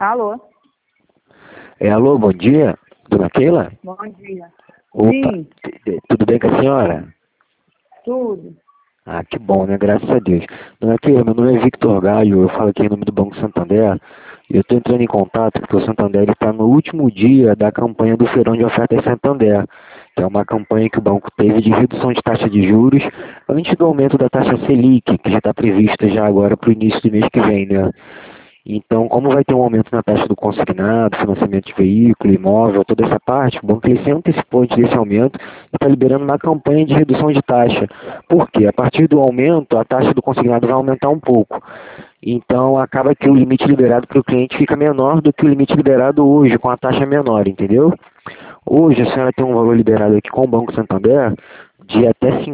Alô? Alô, bom dia, dona Keila? Bom dia. Opa, Sim, tudo bem com a senhora? tudo. Ah, que bom, né? Graças a Deus. Dona Keila, meu nome é Victor Gaio, eu falo aqui em nome do Banco Santander, e eu estou entrando em contato porque o Santander está no último dia da campanha do Feirão de Ofertas Santander, que é uma campanha que o banco teve de redução de taxa de juros antes do aumento da taxa Selic, que já está prevista já agora para o início do mês que vem, né? Então, como vai ter um aumento na taxa do consignado, financiamento de veículo, imóvel, toda essa parte, o banco ele se antecipou antes desse aumento e está liberando uma campanha de redução de taxa. Por quê? A partir do aumento, a taxa do consignado vai aumentar um pouco. Então, acaba que o limite liberado para o cliente fica menor do que o limite liberado hoje, com a taxa menor, entendeu? Hoje, a senhora tem um valor liberado aqui com o Banco Santander de até R$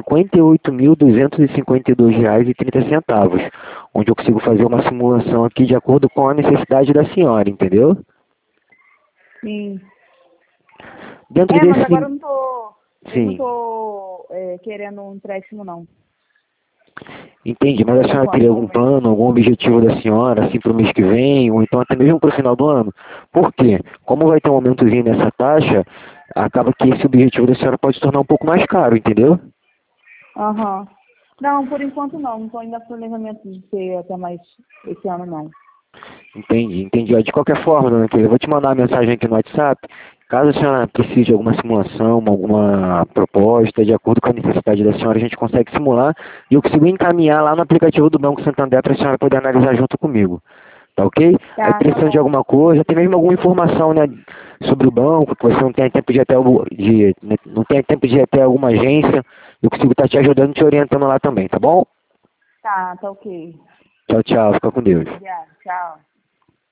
58.252,30, onde eu consigo fazer uma simulação aqui de acordo com a necessidade da senhora, entendeu? Sim. Dentro Mas agora desse... eu não Sim, tô querendo um empréstimo, não. entendi, mas a Por senhora enquanto, teria no algum momento. plano, algum objetivo da senhora, assim, para o mês que vem, ou então até mesmo para o final do ano? Por quê? Como vai ter um aumentozinho nessa taxa, acaba que esse objetivo da senhora pode se tornar um pouco mais caro, entendeu? Aham. Não, por enquanto não. Não tô ainda no planejamento de ter até mais esse ano, não. Entendi, entendi. Ó, de qualquer forma, dona Keila, eu vou te mandar uma mensagem aqui no WhatsApp. Caso a senhora precise de alguma simulação, alguma proposta, de acordo com a necessidade da senhora, a gente consegue simular e eu consigo encaminhar lá no aplicativo do Banco Santander para a senhora poder analisar junto comigo. Tá ok? Aí Tá precisando de bom. alguma coisa, até mesmo alguma informação, né, sobre o banco, que você não tem tempo de ir até não tem tempo de ir até alguma agência, eu consigo estar te ajudando, te orientando lá também, tá bom? Tá ok. Tchau, tchau, fica com Deus. Obrigada. Tchau.